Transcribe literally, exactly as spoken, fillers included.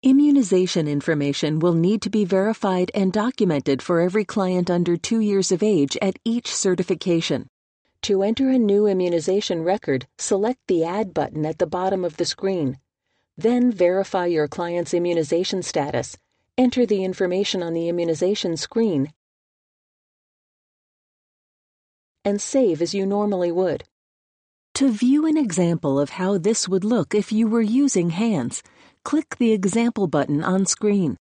Immunization information will need to be verified and documented for every client under two years of age at each certification. To enter a new immunization record, select the Add button at the bottom of the screen. Then verify your client's immunization status. Enter the information on the immunization screen and save as you normally would. To view an example of how this would look if you were using hands, click the Example button on screen.